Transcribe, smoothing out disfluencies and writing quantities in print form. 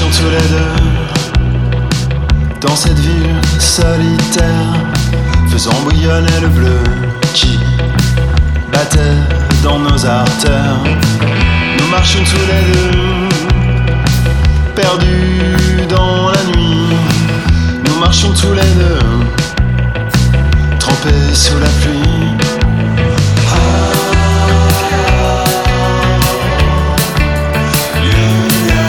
marchions tous les deux dans cette ville solitaire, faisant bouillonner le bleu qui battait dans nos artères. Nous marchions tous les deux, perdus dans la nuit. Nous marchions tous les deux, trempés sous la pluie.